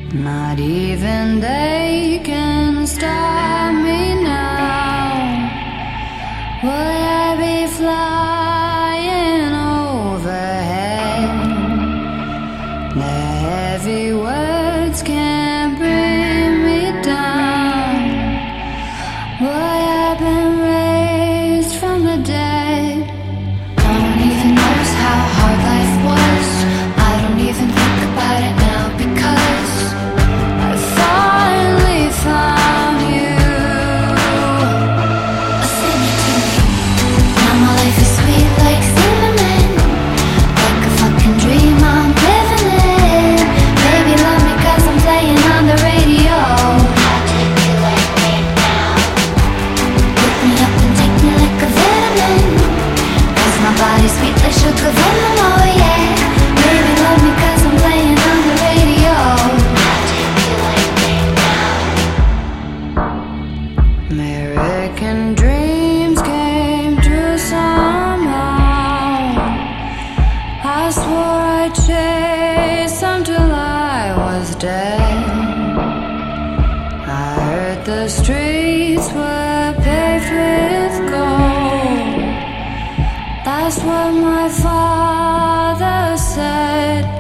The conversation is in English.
Not even they can stop me now. Would I be flying overhead? The heavy words can't bring me down. Would I been raised from the dead? No one even knows how hard life was. I don't even think about it now because I finally found you. Sing it to me. Now my life is sweet like cinnamon, like a fucking dream I'm living in. Baby love me 'cause I'm playing on the radio. Articulate me now. Pick me up and take me like a vitamin, 'cause my body's sweet like sugar venom, oh yeah. Baby love me 'cause I'm playing on the radio. Articulate me now. American dreams came true somehow. I swore I'd chase them till I was dead. I heard the streets were paved with gold. That's what my father said.